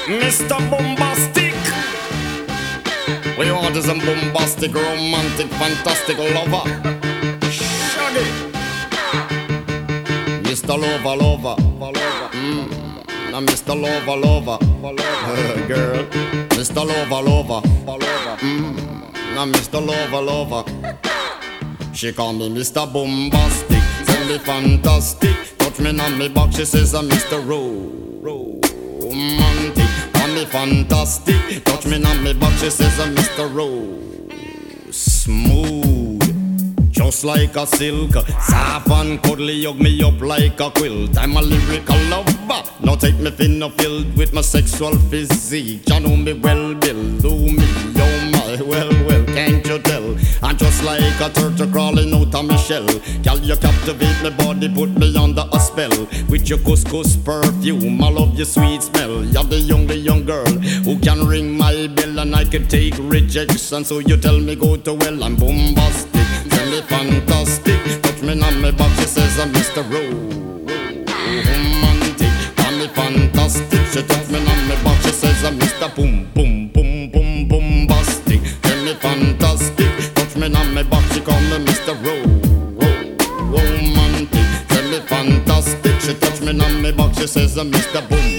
Mr. Bombastic. We want is a bombastic, romantic, fantastic lover. Shaggy. Mr. Lover, lover. Now Mr. Lover, lover. Girl. Mr. Lover, lover. Now Mr. Lover, lover. She call me Mr. Bombastic. Tell me fantastic. Touch me on me back. She says I'm Mr. Romantic. Call me fantastic. Touch me on me back. She says I'm Mr. Smooth. Just like a silk, soft and cuddly, hug me up like a quilt. I'm a lyrical lover. Now take me thin or filled with my sexual physique. You know me well, Bill. Do me, oh my, well, can't you tell? I'm just like a turtle crawling out of my shell. Girl, you captivate my body, put me under a spell. With your couscous perfume, I love your sweet smell. You're the young girl who can ring my bell, and I can take rejection. So you tell me go to well, I'm bombastic. Tell me fantastic. Touch me on my back, she says I'm Mr. Romantic. Call me fantastic. She touch me on my back, she says I'm Mr. Bombastic. Tell me fantastic. Touch me on my back, she call me Mr. Romantic. Tell me fantastic. She touch me on my back, she says I'm Mr.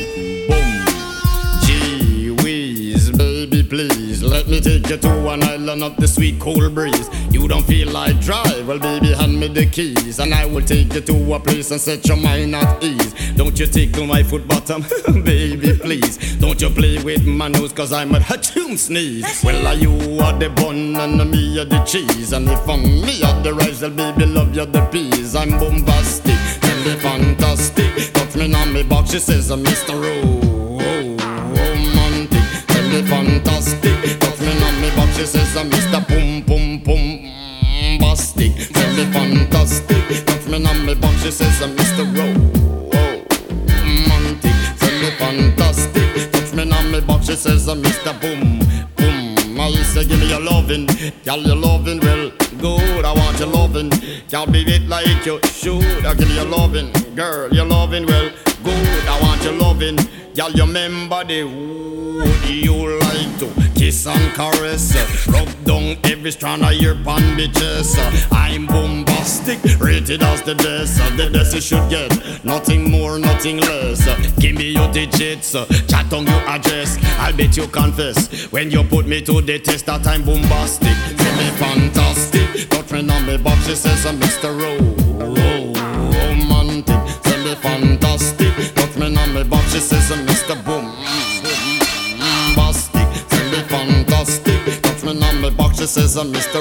Gee whiz, baby please, let me take you to an island of the sweet cool breeze. You don't feel like drive, well baby hand me the keys, and I will take you to a place and set your mind at ease. Don't you tickle my foot bottom, baby please. Don't you play with my nose, cause I'm a hatchoon sneeze. Well you are the bun and me are the cheese, and if I'm me are the rice, well baby love you the peas. I'm bombastic, tell me fantastic. Touch me on me back, she says I'm Mr. Romantic. Tell me fantastic. Touch me on me back, she says I'm Mr. Bombastic. Tell me fantastic. Touch me on me back, she says I'm Mr. Romantic. Tell me fantastic. Touch me on me back, she says I'm Mr. Boom. I say give me your lovin', girl, your lovin' well good. I want your lovin', can't be it like you should. I give you your lovin', girl, your lovin' well good. I want your lovin', girl, you remember the wood you like to kiss and caress, rub down every strand of your pan bitches. I'm bombastic, rated as the best. The best you should get, nothing more, nothing less. Give me your digits, chat on your address. I'll bet you confess when you put me to the test that I'm bombastic. Tell me fantastic. Touch me on me back, she says I'm Mr. Romantic. Tell me fantastic. Touch me on me back, she says I'm Mr. Bombastic. Tell me fantastic. Touch me on me back, she says I'm Mr.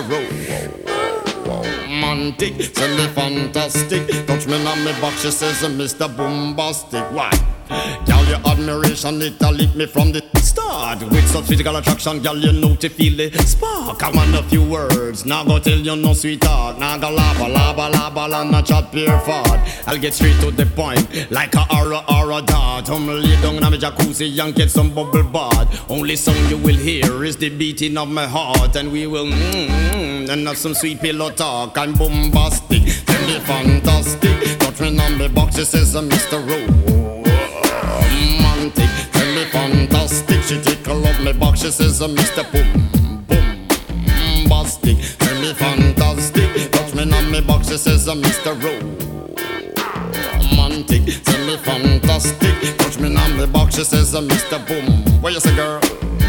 Romantic. Tell me fantastic. Touch me on me back, she says I'm Mr. Bombastic. Why? Girl, your admiration, it'll lift me from the start. With such physical attraction, girl, you know to feel the spark. I want a few words, now go tell you no sweetheart. Now go laba, and not chat pure fart. I'll get straight to the point, like a aura dart. Lay down in my jacuzzi and get some bubble bath. Only sound you will hear is the beating of my heart. And we will and have some sweet pillow talk. I'm bombastic, tell me fantastic. Touch me on the box, she says I'm Mr. Romantic. Tell me fantastic. She tickle up my back, she says I'm Mr. Bombastic. Tell me fantastic. Touch me on my back, she says I'm Mr. Romantic. Tell me fantastic. Touch me on my back, she says I'm Mr. Boom. What you say, girl?